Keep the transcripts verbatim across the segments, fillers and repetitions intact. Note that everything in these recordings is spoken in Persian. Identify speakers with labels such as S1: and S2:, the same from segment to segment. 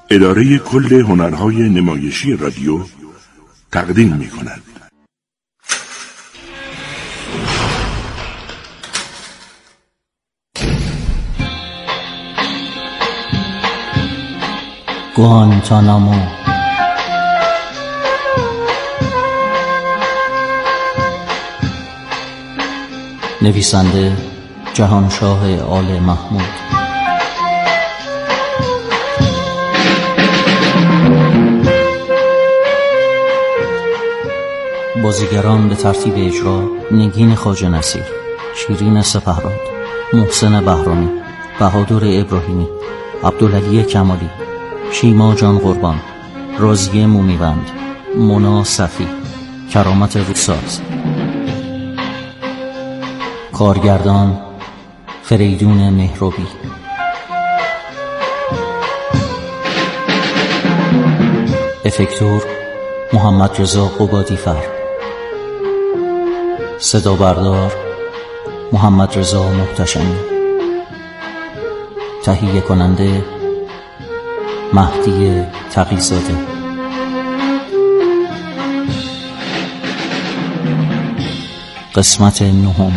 S1: اداره کل هنرهای نمایشی رادیو تقدیم می کند.
S2: گوانتانامو. نویسنده جهانشاه آل محمود. بازیگران به ترتیب اجرا: نگین خواجه نصیر، شیرین سپهراد، محسن بهرامی، بهادر ابراهیمی، عبدالعلی کمالی، شیما جان قربان، راضیه مومیوند، مونا صفی، کرامت روساز. کارگردان: فریدون مهرابی. افکتور: محمد رضا قبادی‌فر. صدا بردار: محمد رضا محتشمی. تهیه کننده: مهدی تقی‌زاده. قسمت نهم.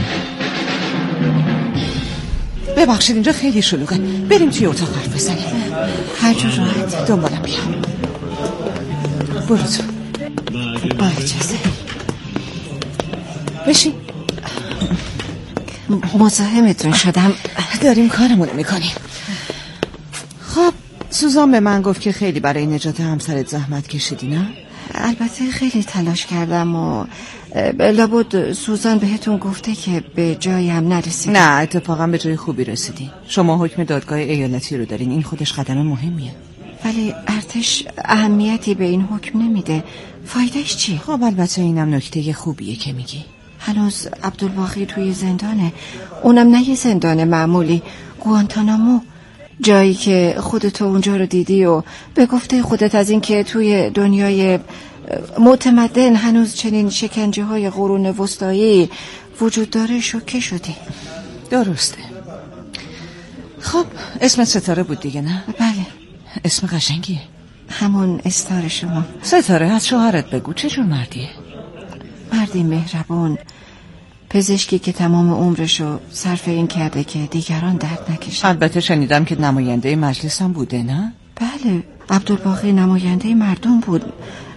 S3: ببخشید اینجا خیلی شلوغه، بریم توی اتاق حرف بزنیم.
S4: هر جور راحت.
S3: دنبالم بیا. برو تو.
S4: با اجازه.
S3: بشین.
S4: مزاحمتون شدم.
S3: داریم کارمونو میکنیم. خب سوزان به من گفت که خیلی برای نجات همسرت زحمت کشیدی، نه؟
S4: البته خیلی تلاش کردم و لابد سوزان بهتون گفته که به جایی هم نرسیدی.
S3: نه، اتفاقا به جای خوبی رسیدی. شما حکم دادگاه ایالتی رو دارین، این خودش قدم مهمیه.
S4: ولی ارتش اهمیتی به این حکم نمیده. فایدهش چی؟
S3: خب البته اینم نکته خوبیه که میگی.
S4: هنوز عبدالباقی توی زندانه، اونم نه یه زندان معمولی، گوانتانامو، جایی که خودتو اونجا رو دیدی و به گفته خودت از این که توی دنیای متمدن هنوز چنین شکنجه های قرون وسطایی وجود داره شوکه شدی.
S3: درسته. خب اسم ستاره بود دیگه، نه؟
S4: بله.
S3: اسم قشنگیه.
S4: همون استار شما.
S3: ستاره، از شوهرت بگو چه جور مردیه؟
S4: مردی مهربون، پزشکی که تمام عمرشو صرف این کرده که دیگران درد نکشن.
S3: البته شنیدم که نماینده مجلس هم بوده، نه؟
S4: بله، عبدالباقی نماینده مردم بود،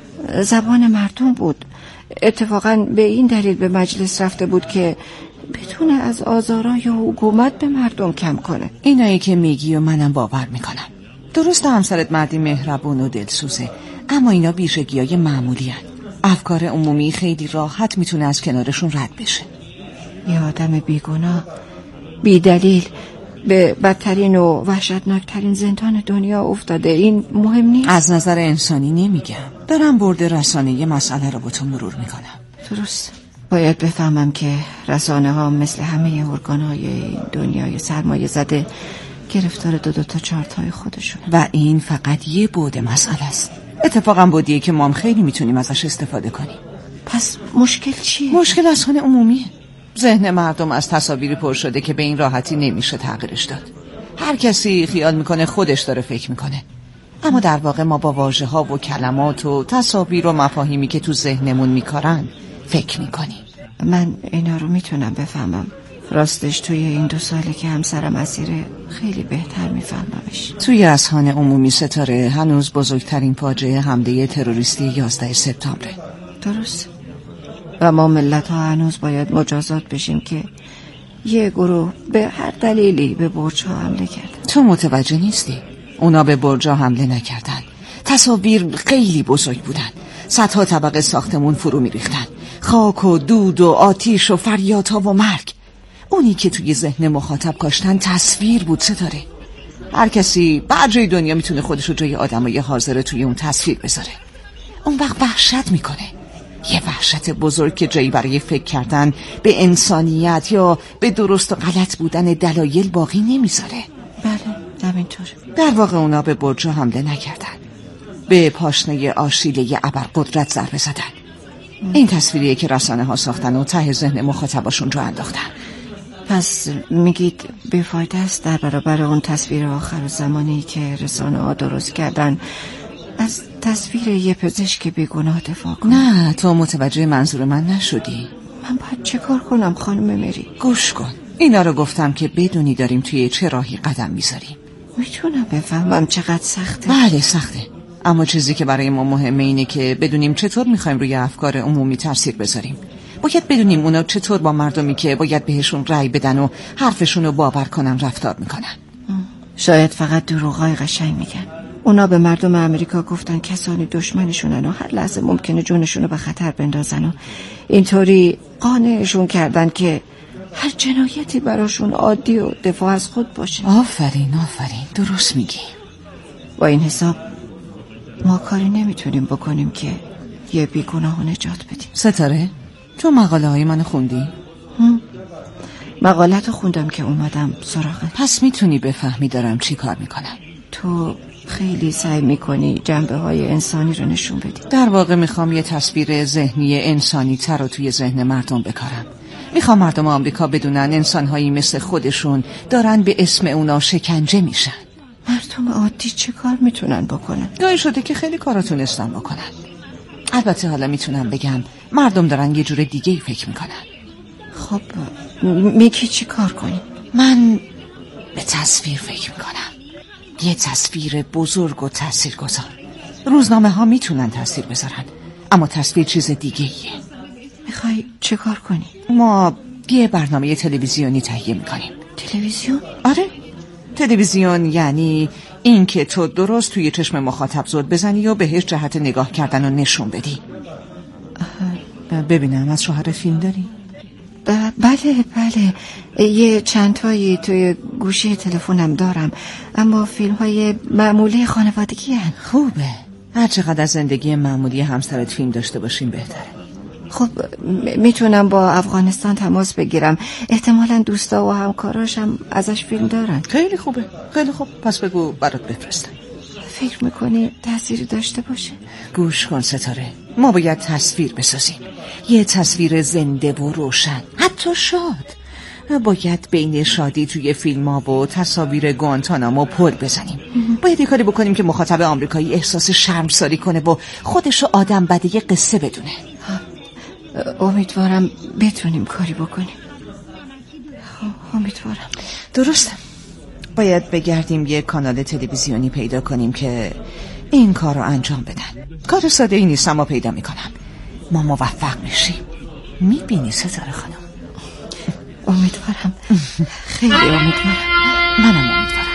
S4: زبان مردم بود. اتفاقا به این دلیل به مجلس رفته بود که بتونه از آزارای حکومت به مردم کم کنه.
S3: اینایی که میگی و منم باور میکنم. درسته همسرت مردی مهربون و دلسوزه، اما اینا ویژگی‌های معمولی هست. افکار عمومی خیلی راحت میتونه از کنارشون رد بشه.
S4: یه آدم بیگناه بی دلیل به بدترین و وحشتناکترین زندان دنیا افتاده، این مهم نیست؟
S3: از نظر انسانی نمیگم، دارم برد رسانه‌ای مسئله رو با تو مرور میکنم.
S4: درست. باید بفهمم که رسانه ها مثل همه ارگان‌های این دنیای سرمایه زده گرفتار دو دو تا چارتای خودشون
S3: و این فقط یه بعد مسئله است. اتفاقا بودیه که ما هم خیلی میتونیم ازش استفاده کنیم.
S4: پس مشکل چیه؟
S3: مشکل اذهان عمومیه. ذهن مردم از تصاویری پر شده که به این راحتی نمیشه تغییرش داد. هر کسی خیال میکنه خودش داره فکر میکنه، اما در واقع ما با واژه ها و کلمات و تصاویر و مفاهیمی که تو ذهنمون میکارن فکر میکنیم.
S4: من اینا رو میتونم بفهمم. راستش توی این دو ساله که همسرم اسیره خیلی بهتر میفهممش.
S3: توی اذهان عمومی ستاره هنوز بزرگترین فاجعه حمله تروریستی یازده سپتامبره.
S4: درست. و ما ملت ها هنوز باید مجازات بشیم که یه گروه به هر دلیلی به برج ها حمله کرد.
S3: تو متوجه نیستی؟ اونا به برج ها حمله نکردن. تصاویر خیلی بزرگ بودن. صدها طبقه ساختمون فرو میریختن. خاک و دود و آتیش و فریادها و مرگ. اونی که توی ذهن مخاطب کاشتن تصویر بود ستاره. هر کسی بر جای دنیا میتونه خودش رو جای آدمای حاضر توی اون تصویر بذاره. اون وقت وحشت میکنه. یه وحشت بزرگ که جایی برای فکر کردن به انسانیت یا به درست و غلط بودن دلایل باقی نمیذاره.
S4: بله، همینطور.
S3: در واقع اونا به برج حمله نکردن. به پاشنه آشیله ابرقدرت ضربه زدن. این تصویریه که رسانه ها ساختن و ته ذهن مخاطباشون رو انداختن.
S4: پس میگید بیفایده است در برابر اون تصویر آخر زمانی که رسانه ها درست کردن از تصویر یه پزشک بیگناه دفاع کنم؟
S3: نه، تو متوجه منظور من نشدی.
S4: من باید چه کار کنم خانم مری؟
S3: گوش کن، اینا رو گفتم که بدونی داریم توی چه راهی قدم میذاریم.
S4: میتونم بفهمم چقدر سخته؟
S3: بله سخته، اما چیزی که برای ما مهمه اینه که بدونیم چطور میخوایم روی افکار عمومی تاثیر بذاریم. باید بدونیم اونا چطور با مردمی که باید بهشون رأی بدن و حرفشون رو باور کنن رفتار میکنن.
S4: شاید فقط دروغای قشنگ میگن. اونا به مردم امریکا گفتن کسانی دشمنشونن و هر لحظه ممکنه جونشون رو به خطر بندازن و اینطوری قانعشون کردن که هر جنایتی براشون عادی و دفاع از خود باشه.
S3: آفرین آفرین، درست میگی.
S4: با این حساب ما کاری نمیتونیم بکنیم که یه بیگناه نجات بدیم.
S3: ستاره، تو مقاله های من خوندی؟
S4: مقالت خوندم که اومدم سراغت.
S3: پس میتونی بفهمی دارم چی کار میکنم.
S4: تو خیلی سعی میکنی جنبه های انسانی رو نشون بدی.
S3: در واقع میخوام یه تصویر ذهنی انسانی تر رو توی ذهن مردم بکارم. میخوام مردم آمریکا بدونن انسانهایی مثل خودشون دارن به اسم اونا شکنجه میشن.
S4: مردم عادی چه کار میتونن بکنن؟
S3: گاهی شده که خیلی کارا تونستن بکنن. البته حالا میتونم بگم مردم دارن یه جور دیگه ای فکر میکنن.
S4: خب میگی چی کار کنیم؟
S3: من به تصویر فکر میکنم. یه تصویر بزرگ و تاثیرگذار. روزنامه ها میتونن تاثیر بذارن، اما تصویر چیز دیگه ایه.
S4: میخوای چه کار کنی؟
S3: ما یه برنامه تلویزیونی تهیه میکنیم.
S4: تلویزیون؟
S3: آره، تلویزیون یعنی این که تو درست توی چشم مخاطب زل بزنی و بهش جهت نگاه کردن و نشون بدی. ببینم از شوهر فیلم داری؟
S4: بله بله، یه چند تایی توی گوشی تلفنم دارم، اما فیلم های معمولی خانوادگی هن.
S3: خوبه، هر چقدر از زندگی معمولی همسرت فیلم داشته باشیم بهتره.
S4: خب میتونم با افغانستان تماس بگیرم، احتمالاً دوستا و همکاراش هم ازش فیلم دارن.
S3: خیلی خوبه، خیلی خوب، پس بگو برات بفرستم.
S4: فکر میکنی تأثیری داشته باشه؟
S3: گوش کن ستاره، ما باید تصویر بسازیم، یه تصویر زنده و روشن، حتی شاد. باید بین شادی توی فیلم ها و تصاویر گوانتانامو پل بزنیم. باید یه کاری بکنیم که مخاطب آمریکایی احساس شرمساری کنه و خودشو آدم بده یه قصه بدونه.
S4: امیدوارم بتونیم کاری بکنیم. امیدوارم.
S3: درسته، باید بگردیم یه کانال تلویزیونی پیدا کنیم که این کار رو انجام بدن. کار ساده ای نیست، اما پیدا میکنم. ما موفق میشیم. میبینی ستاره خانم؟
S4: امیدوارم، خیلی امیدوارم.
S3: منم امیدوارم.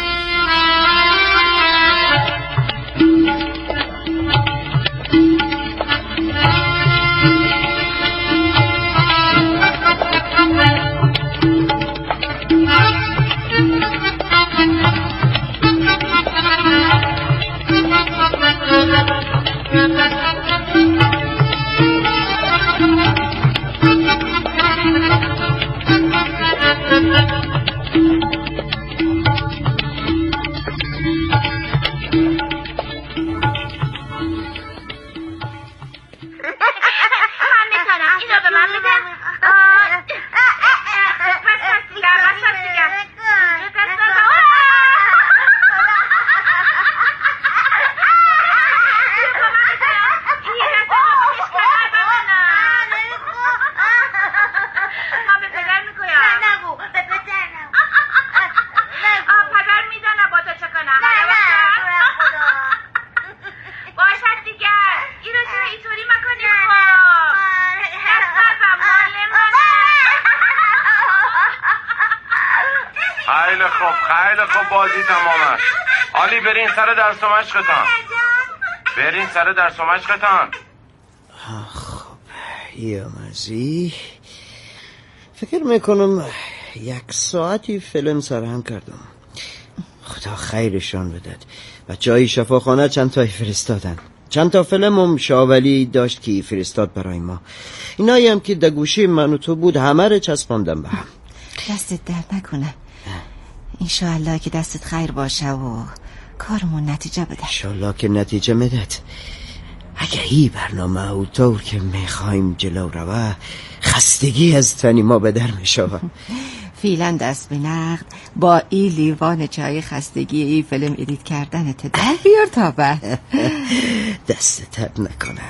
S5: خیلی خوب خیلی خوب، بازی تمامه. عالی، برین سر درس و مشقتان، برین سر درس و مشقتان.
S6: خب یا مزی، فکر میکنم یک ساعتی فیلم سرهم کردم. خدا خیرشان بدد. بچه های شفاخانه چند تایی فرستادن. چند تا فیلم هم شاولی داشت که فرستاد برای ما. اینایی هم که در گوشی من و تو بود همه رو چسباندم به هم.
S4: دستت درد نکنه. انشاءالله که دستت خیر باشه و کارمون نتیجه بده.
S6: انشاءالله که نتیجه میدد. اگه این برنامه او طور که میخوایم جلو روه، خستگی از تنی ما به در میشوه.
S4: فعلا دست به نقد با این لیوان چای خستگی این فیلم ادیت کردن در بیار تا بعد.
S6: دست تب نکنه.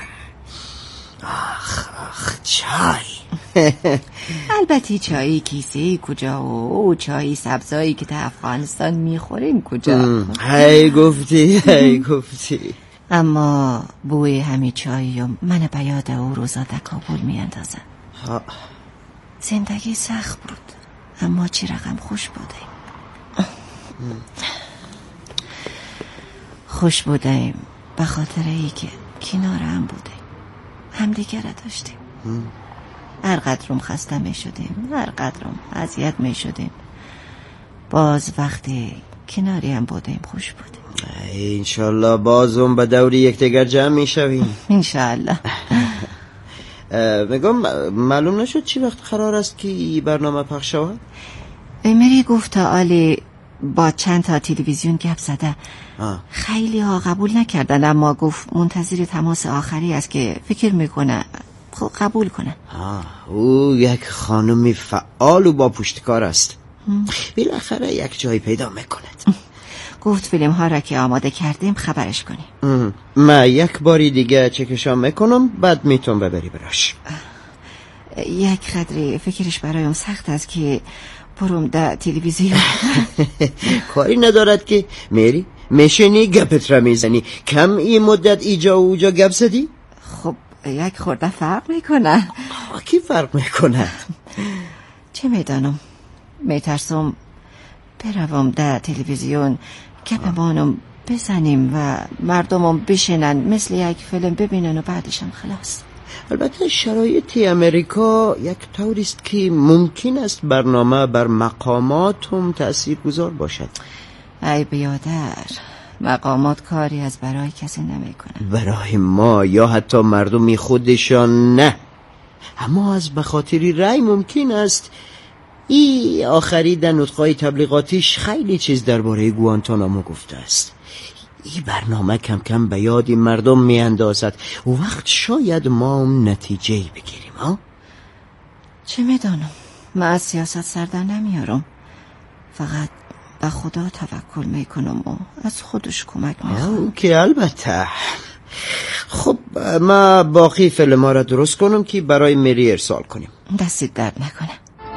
S6: آخ آخ چای.
S4: البته چایی کیسه کجا و چایی سبزایی که تا افغانستان میخوریم کجا.
S6: هی گفتی هی گفتی.
S4: اما بوی همین چایی و من بیاد او روزا در کابل میاندازم. زندگی سخت بود اما چی رقم خوش بودیم. خوش بودیم به خاطر ای که کنار هم بودیم، همدیگه را داشتیم. هر قدرم خسته می شدیم، هر قدرم اذیت می شدیم، باز وقتی کناری هم بودیم خوش بودیم.
S6: انشالله بازم به دوری یکدیگر جمع می شویم.
S4: انشالله.
S6: میگم معلوم نشد چی وقت قرار است که این برنامه پخش شود؟
S4: مری گفت آلی با چند تا تلویزیون گپ زده.
S6: آه.
S4: خیلی ها قبول نکردن، اما گفت منتظر تماس آخری است که فکر میکنه خب قبول کنه.
S6: آه. او یک خانمی فعال و با پشتکار است. بالاخره یک جای پیدا میکند.
S4: گفت فیلم ها را که آماده کردیم خبرش کنیم.
S6: من یک باری دیگه چکشان میکنم، بعد میتون ببری براش.
S4: یک قدری فکرش برایم سخت است که برم در تلویزیون.
S6: کاری ندارد که میری میشنی گپت را میزنی. کم این مدت ایجا و اوجا گپ زدی؟
S4: خب یک خورده فرق میکنه.
S6: کی فرق میکنه؟
S4: چه میدانم، میترسم بروم در تلویزیون گپمانم بزنیم و مردمم بشنن مثل یک فیلم ببینن و بعدشم خلاص.
S6: البته شرایط امریکا یک طوری است که ممکن است برنامه بر مقاماتم تأثیر گذار باشد.
S4: ای بیادر، مقامات کاری از برای کسی نمی کنن.
S6: برای ما یا حتی مردمی خودشان نه، اما از بخاطری رأی ممکن است. ای آخری در نطقهای تبلیغاتیش خیلی چیز درباره گوانتانامو گفته است. این برنامه کم کم به یاد مردم می اندازد و وقت شاید ما هم نتیجه بگیریم. ها؟
S4: چه میدانم، من از سیاست سردر نمیارم، فقط به خدا توکل میکنم و از خودش کمک میخوام.
S6: که البته. خب ما باقی فیلم ها را درست کنم که برای مری ارسال کنیم.
S4: دستت درد نکنه.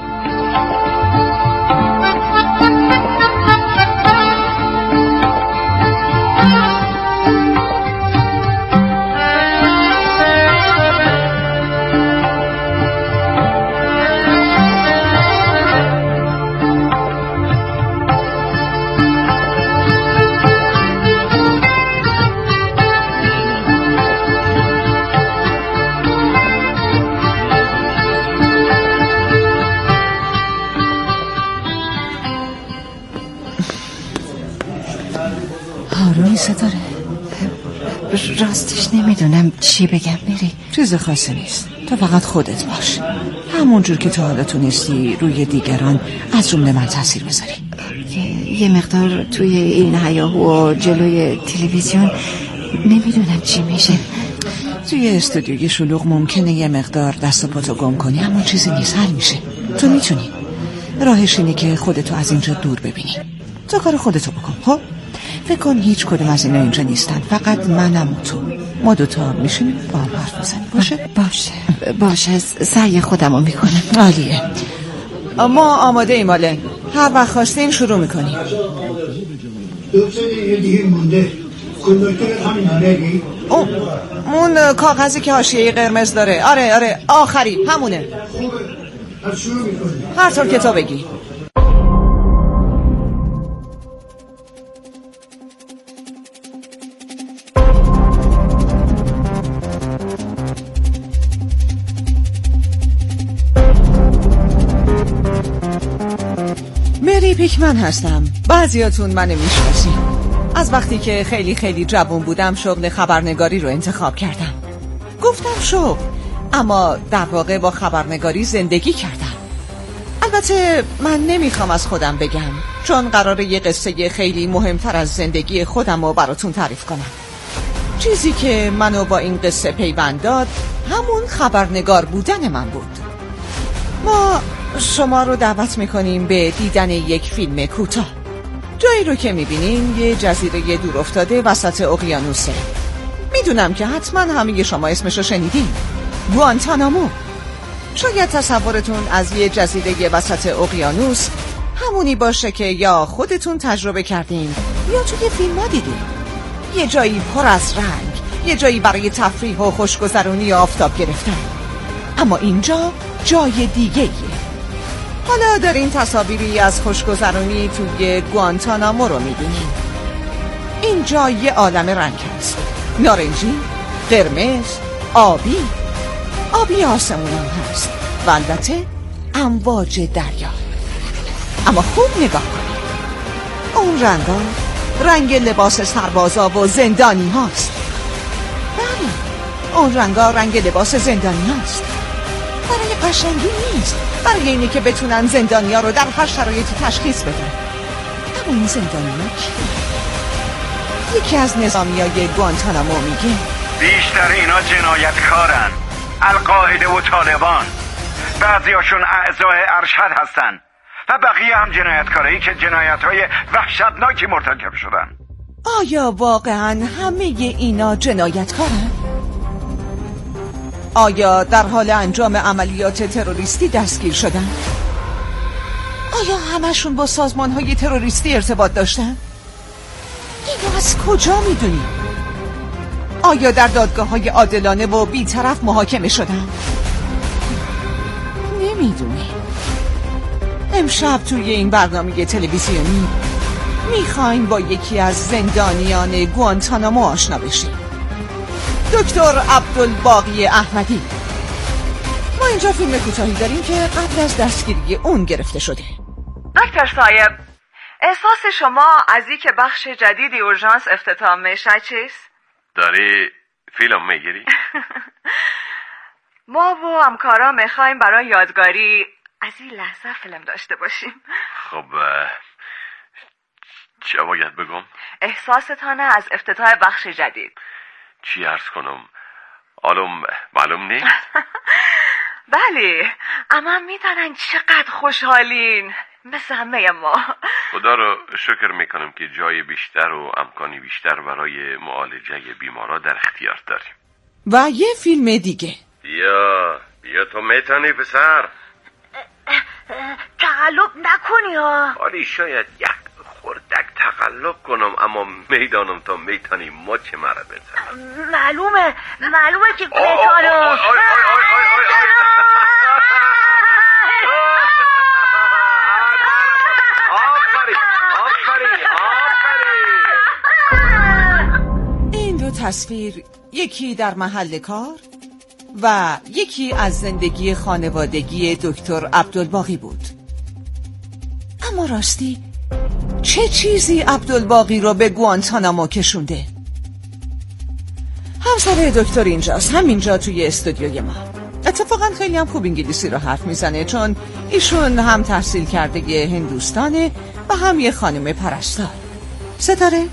S4: آرومیسه داره. راستش نمیدونم چی بگم میری.
S3: چیز خاصی نیست، تو فقط خودت باش، همونجور که تو حالا تونستی روی دیگران از جمله من تاثیر بذاری.
S4: یه, یه مقدار توی این هیاهو و جلوی تلویزیون نمیدونم چی میشه.
S3: توی استودیوی شلوغ ممکنه یه مقدار دست و پاتو گم کنی، اما چیزی نیست، حل میشه. تو میتونی. راهش اینه که خودتو از اینجا دور ببینی. تو کار خودتو بکن. خب فکر کن هیچ کدوم از اینا اینجا نیستن، فقط منم و تو. ما دوتا میشونیم با هم حرف بزنیم. باشه؟
S4: باشه باشه، سعی خودمو میکنم.
S3: عالیه. ما آماده ایم آله. هر وقت خواستین شروع میکنیم. اون اون کاغذی که حاشیه قرمز داره. آره آره آخری همونه. هر طور که تو بگی. مری پیکمن هستم. بعضیاتون منو میشناسی. از وقتی که خیلی خیلی جوان بودم شغل خبرنگاری رو انتخاب کردم. گفتم شغل، اما در واقع با خبرنگاری زندگی کردم. البته من نمیخوام از خودم بگم، چون قراره یه قصه خیلی مهمتر از زندگی خودم رو براتون تعریف کنم. چیزی که منو با این قصه پیوند داد همون خبرنگار بودن من بود. ما شما رو دعوت میکنیم به دیدن یک فیلم کوتاه. جایی رو که میبینیم یه جزیره دور افتاده وسط اقیانوسه. میدونم که حتما همه شما اسمشو شنیدین، گوانتانامو. شاید تصورتون از یه جزیره وسط اقیانوس همونی باشه که یا خودتون تجربه کردین یا توی فیلم ها دیدین. یه جایی پر از رنگ، یه جایی برای تفریح و خوشگذرونی آفتاب گرفتن. اما اینجا جای دیگه ایه. حالا دارین تصاویری از خوشگذرونی توی گوانتانامو رو میبینین. اینجا یه عالم رنگ هست، نارنجی، قرمز، آبی، آبی آسمون هم هست و البته امواج دریا. اما خوب نگاه کنید، اون رنگا رنگ لباس سربازا و زندانی هاست. بله، اون رنگا رنگ لباس زندانی هاست. برای قشنگی نیست، برای اینه که بتونن زندانی ها رو در هر شرایطی تشخیص بدن. اما این زندانی ها کیه؟ یکی از نظامی های گوانتانامو میگه
S7: بیشتر اینا جنایتکارن، القاعده و طالبان. بعضیاشون اعضای ارشد هستن و بقیه هم جنایتکارایی که جنایت‌های وحشتناکی مرتکب شدن.
S3: آیا واقعا همه اینا جنایتکارن؟ آیا در حال انجام عملیات تروریستی دستگیر شدن؟ آیا همشون با سازمان‌های تروریستی ارتباط داشتن؟ اینو از کجا میدونی؟ آیا در دادگاه‌های عادلانه و بی‌طرف محاکمه شدن؟ نمیدونی. امشب توی این برنامه تلویزیونی میخوایم با یکی از زندانیان گوانتانامو آشنا بشیم، دکتر عبدالباقی احمدی. ما اینجا فیلم کوتاهی داریم که قبل از دستگیری اون گرفته شده.
S8: دکتر صاحب، احساس شما از این که بخش جدیدی اورژانس افتتاح میشه چیست؟
S7: داری فیلم میگیری؟
S8: ما و همکارا میخوایم برای یادگاری از این لحظه فیلم داشته باشیم.
S7: خب چه باید بگم؟
S8: احساستان از افتتاح بخش جدید.
S7: چی عرض کنم؟ آلوم معلوم نیست؟
S8: بله، اما میدانن چقدر خوشحالین مثل همه ما.
S7: خدا رو شکر میکنم که جای بیشتر و امکانی بیشتر برای معالجه بیمارا در اختیار داریم.
S3: و یه فیلم دیگه.
S7: یا یا تو میتونی پسر؟
S8: تقلب نکنی ها.
S7: حالی شاید یک خوردک تقلب کنم، اما میدانم تو میتونی مچ مرا بزن.
S8: معلومه معلومه که میتونم.
S3: این دو تصویر، یکی در محل کار و یکی از زندگی خانوادگی دکتر عبدالباقی بود. اما راستی چه چیزی عبدالباقی رو به گوانتانامو کشونده؟ همسر دکتر اینجاست، همینجا توی استودیوی ما. اتفاقا خیلی هم خوب انگلیسی رو حرف میزنه، چون ایشون هم تحصیل کرده هندوستانه و هم یه خانم پرستار. ستاره؟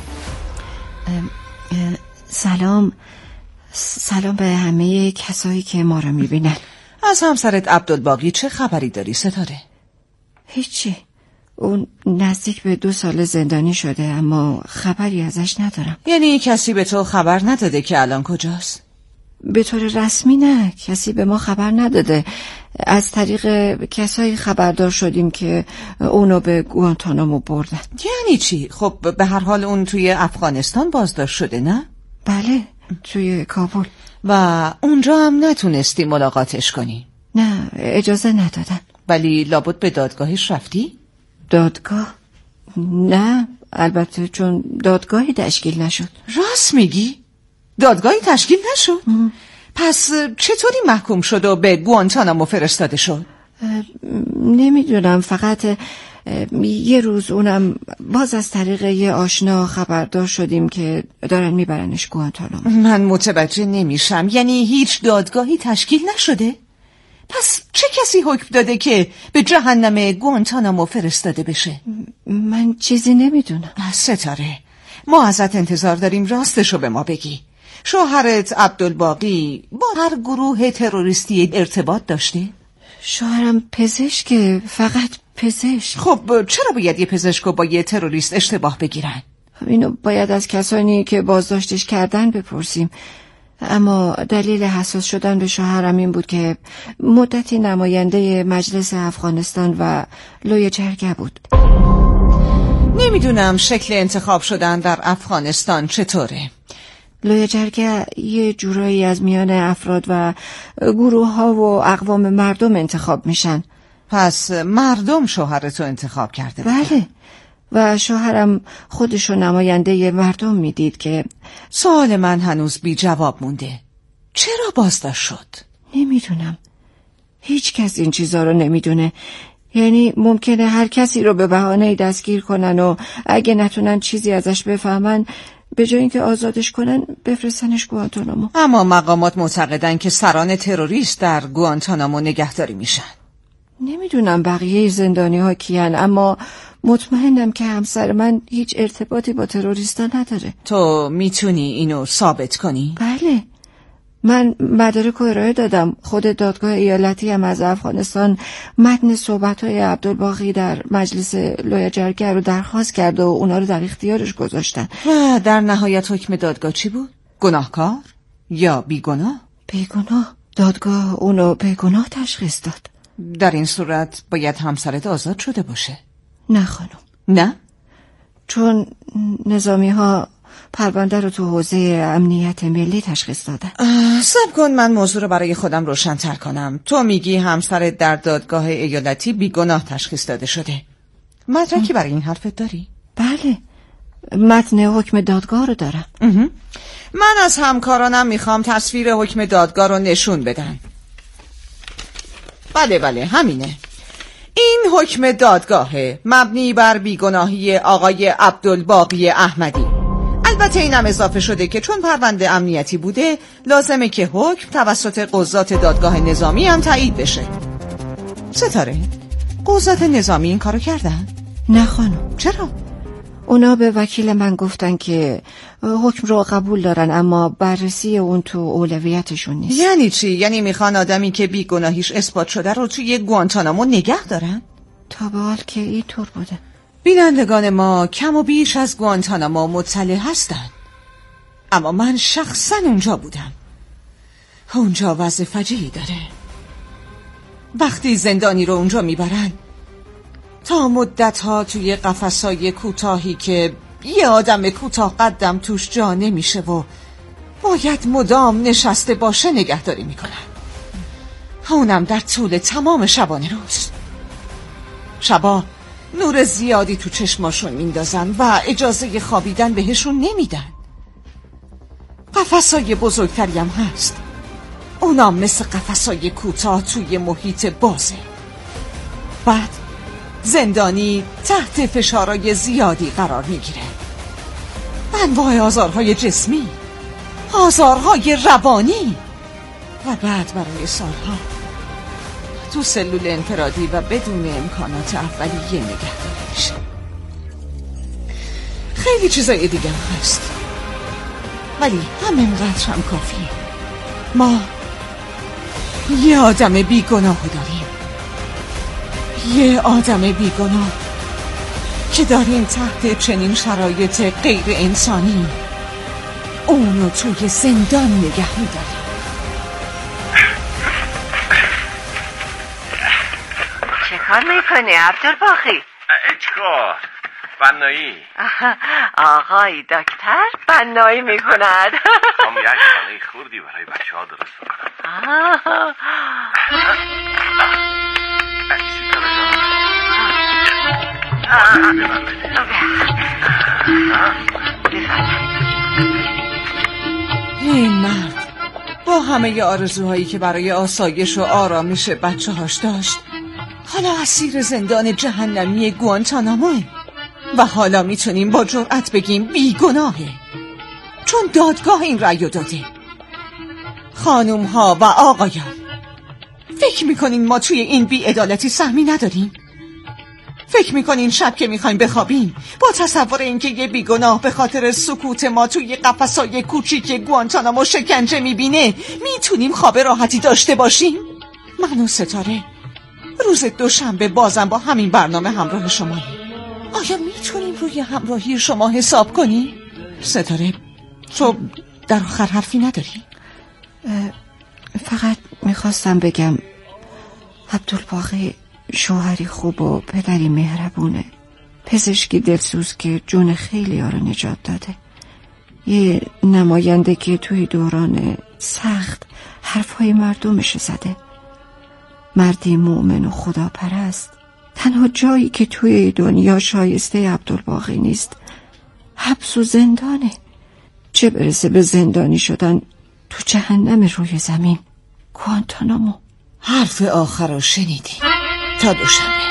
S4: سلام سلام به همه کسایی که ما رو میبینن.
S3: از همسرت عبدالباقی چه خبری داری ستاره؟
S4: هیچی، اون نزدیک به دو سال زندانی شده اما خبری ازش ندارم.
S3: یعنی کسی به تو خبر نداده که الان کجاست؟
S4: به طور رسمی نه، کسی به ما خبر نداده. از طریق کسایی خبردار شدیم که اونو به گوانتانامو بردن.
S3: یعنی چی؟ خب به هر حال اون توی افغانستان بازداشت شده نه؟
S4: بله، توی کابل.
S3: و اونجا هم نتونستی ملاقاتش کنی؟
S4: نه، اجازه ندادن.
S3: ولی لابد به دادگاهش رفتی؟
S4: دادگاه؟ نه، البته چون دادگاهی تشکیل نشد.
S3: راست میگی؟ دادگاهی تشکیل نشد؟ ام. پس چطوری محکوم شد و به گوانتانامو فرستاده شد؟
S4: نمیدونم، فقط یه روز اونم باز از طریق یه آشنا خبردار شدیم که دارن میبرنش گوانتانامو.
S3: من متوجه نمیشم، یعنی هیچ دادگاهی تشکیل نشده؟ پس چه کسی حکم داده که به جهنم گوانتانامو فرستاده بشه؟
S4: من چیزی نمیدونم.
S3: ستاره، ما ازت انتظار داریم راستشو به ما بگی. شوهرت عبدالباقی با هر گروه تروریستی ارتباط داشته؟
S4: شوهرم پزشکه، فقط پزشک.
S3: خب چرا باید یه پزشکو با یه تروریست اشتباه بگیرن؟
S4: اینو باید از کسانی که بازداشتش کردن بپرسیم. اما دلیل حساس شدن به شوهرم این بود که مدتی نماینده مجلس افغانستان و لوی جرگه بود.
S3: نمیدونم شکل انتخاب شدن در افغانستان چطوره؟
S4: لوی جرگه یه جورایی از میان افراد و گروه ها و اقوام مردم انتخاب میشن.
S3: پس مردم شوهرتو انتخاب کرده بود؟
S4: بله، و شوهرم خودشو نماینده مردم میدید. که
S3: سوال من هنوز بی جواب مونده. چرا بازداشت شد؟
S4: نمیدونم. هیچ کس این چیزا رو نمیدونه. یعنی ممکنه هر کسی رو به بهانه‌ای دستگیر کنن و اگه نتونن چیزی ازش بفهمن به جای اینکه آزادش کنن بفرستنش گوانتانامو.
S3: اما مقامات معتقدن که سران تروریست در گوانتانامو نگهداری میشن.
S4: نمیدونم بقیه زندانی ها کیان، اما مطمئنم که همسر من هیچ ارتباطی با تروریستا نداره.
S3: تو میتونی اینو ثابت کنی؟
S4: بله، من مدارک رو ارائه دادم. خود دادگاه ایالتی هم از افغانستان متن صحبت‌های عبدالباقی در مجلس لوی جرگه رو درخواست کرد و اونا رو در اختیارش گذاشتن.
S3: و در نهایت حکم دادگاه چی بود؟ گناهکار یا بیگناه؟
S4: بیگناه. دادگاه اونو بیگناه تشخیص داد.
S3: در این صورت باید همسرت آزاد شده باشه.
S4: نه خانم.
S3: نه؟
S4: چون نظامی ها پرونده رو تو حوزه امنیت ملی تشخیص دادن.
S3: صبر کن من موضوع رو برای خودم روشن‌تر کنم. تو میگی همسرت در دادگاه ایالتی بیگناه تشخیص داده شده. مدرکی برای این حرفت داری؟
S4: بله، متن حکم دادگاه رو دارم.
S3: من از همکارانم میخوام تصویر حکم دادگاه رو نشون بدن. بله بله همینه. این حکم دادگاهه، مبنی بر بیگناهی آقای عبدالباقی احمدی. البته اینم اضافه شده که چون پرونده امنیتی بوده لازمه که حکم توسط قضات دادگاه نظامی هم تایید بشه. ستاره، قضات نظامی این کارو کردن؟
S4: نه خانم.
S3: چرا؟
S4: اونا به وکیل من گفتن که حکم رو قبول دارن اما بررسی اون تو اولویتشون نیست.
S3: یعنی چی؟ یعنی میخوان آدمی که بیگناهیش اثبات شده رو توی گوانتانامو نگه دارن؟
S4: تا به حال که اینطور بوده.
S3: بینندگان ما کم و بیش از گوانتانامو مطلع هستن، اما من شخصا اونجا بودم. اونجا وضع فجیعی داره. وقتی زندانی رو اونجا میبرن تا مدتها توی قفسای کوتاهی که یه آدم کوتاه قدم توش جا نمیشه و باید مدام نشسته باشه نگهداری میکنن، اونم در طول تمام شبانه روز. شبا نور زیادی تو چشماشون میندازن و اجازه خوابیدن بهشون نمیدن. قفسای بزرگتری هم هست، اونام مثل قفسای کوتاه توی محیط بازه. بعد زندانی تحت فشارهای زیادی قرار میگیره، انواع آزارهای جسمی، آزارهای روانی، و بعد برای سالها تو سلول انفرادی و بدون امکانات اولیه نگهداری میشه. خیلی چیزای دیگه هم هست، ولی همینقدر هم کافیه. ما یه آدم بیگناه داریم، یه آدم بیگناه که داریم تحت چنین شرایط غیر انسانی اونو توی زندان نگه می‌داریم.
S8: چه کار میکنی عبدالباقی؟
S5: چیکار؟ بنایی.
S8: آقای دکتر بنایی میکند.
S5: هم یک خانه خوردی برای بچه ها درست بکنم.
S3: این مرد با همه آرزوهایی که برای آسایش و آرامش بچه هاش داشت حالا اسیر زندان جهنمی گوانتاناموه و حالا میتونیم با جرأت بگیم بیگناهه، چون دادگاه این رأیو داده. خانوم ها و آقایان، فکر میکنین ما توی این بی‌عدالتی سهمی نداریم؟ فکر میکنین شب که میخوایم بخوابیم با تصور اینکه یه بیگناه به خاطر سکوت ما توی قفسای کوچیک گوانتانامو شکنجه میبینه میتونیم خواب راحتی داشته باشیم؟ من و ستاره روز دوشنبه بازم با همین برنامه همراه شماییم. آیا میتونیم روی همراهی شما حساب کنیم؟ ستاره، تو در آخر حرفی نداری؟
S4: فقط میخواستم بگم عبدالباقی شوهری خوب و پدری مهربونه، پزشکی دلسوز که جون خیلی ها رو نجات داده، یه نماینده که توی دوران سخت حرفهای مردمش زده، مردی مؤمن و خدا پرست. تنها جایی که توی دنیا شایسته عبدالباقی نیست حبس و زندانه، چه برسه به زندانی شدن تو جهنم روی زمین، گوانتانامو.
S3: حرف آخر رو شنیدی. تا دوشنبه.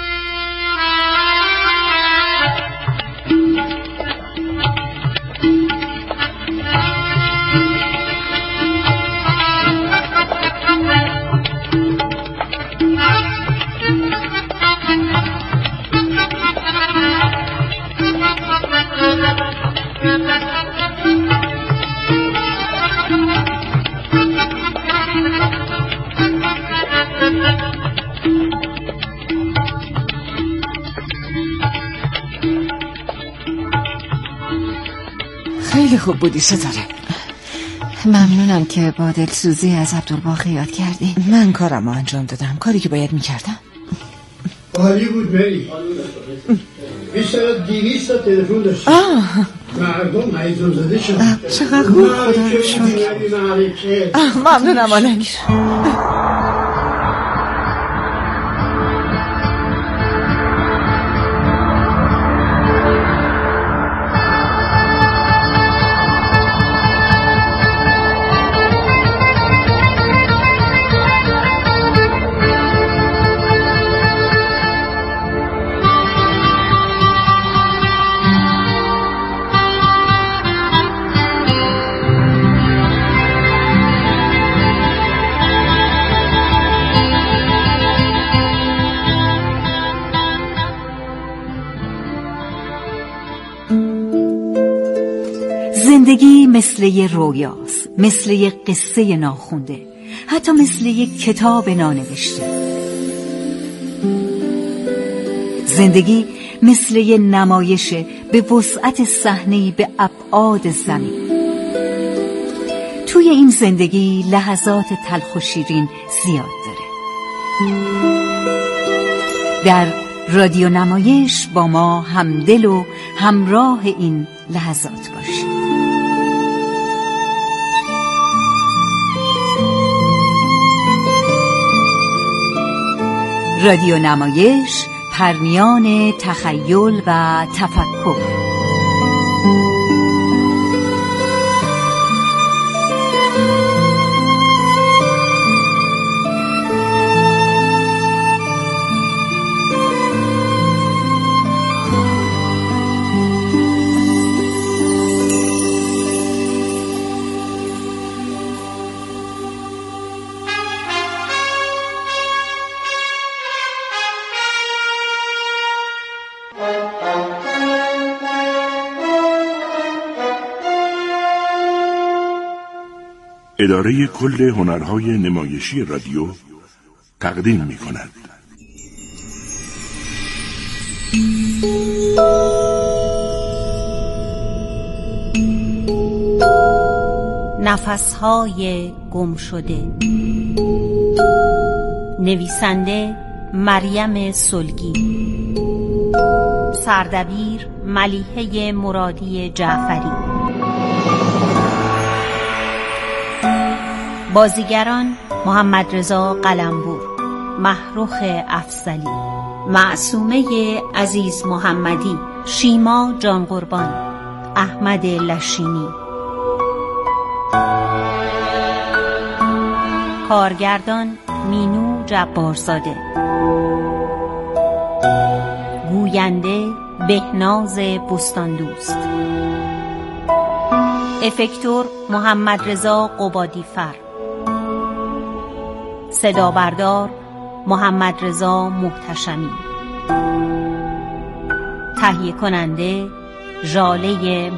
S3: خیلی خوب بودی ستاره.
S4: ممنونم که با دلسوزی از عبدالباقی یاد کردی.
S3: من کارم رو انجام دادم، کاری که باید میکردم.
S9: عالی بود مری. بیشتر از دیویست تا تلفن داشتیم. مردم هیجان زده شدن.
S3: چقدر خوب، خدا رو شکر. ممنونم آلنگ.
S10: زندگی مثل یه رویاست، مثل یه قصه ناخونده، حتی مثل یه کتاب نانوشته. زندگی مثل یه نمایشه به وسعت صحنه‌ای به ابعاد زمین. توی این زندگی لحظات تلخ و شیرین زیاد داره. در رادیو نمایش با ما همدل و همراه این لحظات باشید. رادیو نمایش، پرمیان تخیل و تفکر.
S1: اداره کل هنرهای نمایشی رادیو تقدیم می کند.
S11: نفسهای گم شده. نویسنده مریم سلگی. سردبیر ملیحه مرادی جعفری. بازیگران محمد رضا قلمبور، محروخ افضلی، معصومه عزیز محمدی، شیما جانقربان، احمد لشینی. کارگردان مینو جبارزاده. گوینده بهناز بستاندوست. افکتور محمد رضا قبادیفر. صدا بردار محمد رضا محتشمی. تهیه کننده ژاله